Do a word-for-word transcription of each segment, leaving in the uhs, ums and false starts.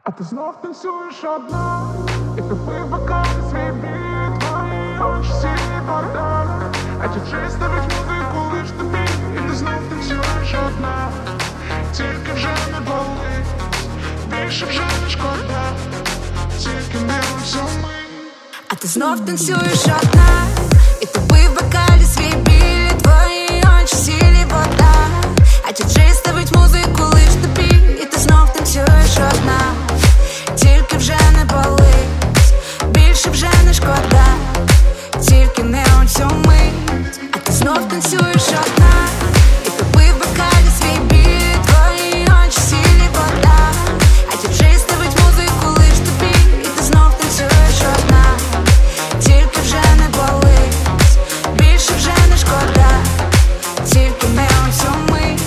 А ти знов танцюєш одна, і тобі бокали свій біль, твої очі сірі вода. А діджей ставить музику лиш тобі, і ти знов танцюєш одна. Тільки вже не болить, більше вже не шкода, тільки не у цьому. А ти знов танцюєш одна, і тобі в бокалі свій біль, твої очі сірі вода. А діджей ставить музику лиш тобі, і ти знов танцюєш одна. Тільки вже не болить, більше вже не шкода, тільки не у цю мить. А ти знов танцюєш одна, і тобі в бокалі свій біль, твої очі сірі вода. А діджей ставить музику лиш тобі, і ти знов танцюєш одна. Тільки вже не болить, більше вже не шкода, тільки не у цю мить.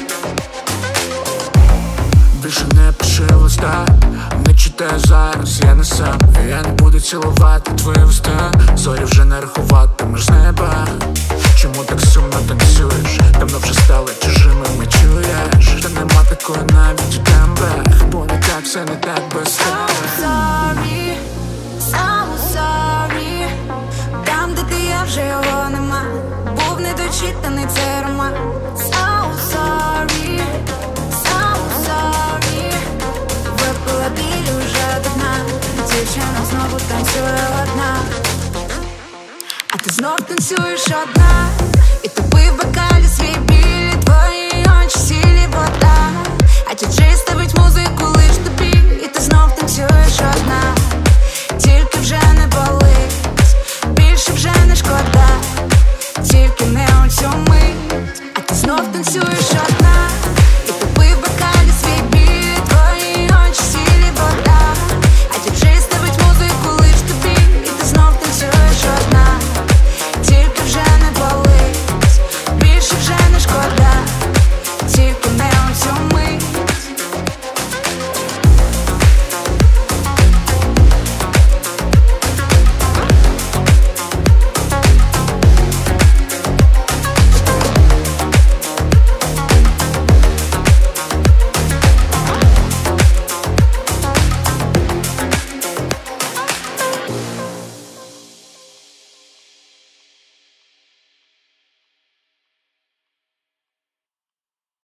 Більше не пиши листа, не читаю зараз, я не сам. Я не буду цілувати твої вуста, зорі вже не рахуватимеш з неба. Чому так сумно танцюєш? Давно вже стали чужими, ми чуєш? Та нема такої навіть у тембрах, бо не так, все не так без тебе. So sorry, so sorry. Там, де ти я, вже його нема. Був недочитаний цей роман. So sorry, so sorry. Випила біль уже до дна, дівчина знову танцює одна. А ти знов танцюєш одна, і тобі в бокалі свій біль, твої очі сірі вода. А діджей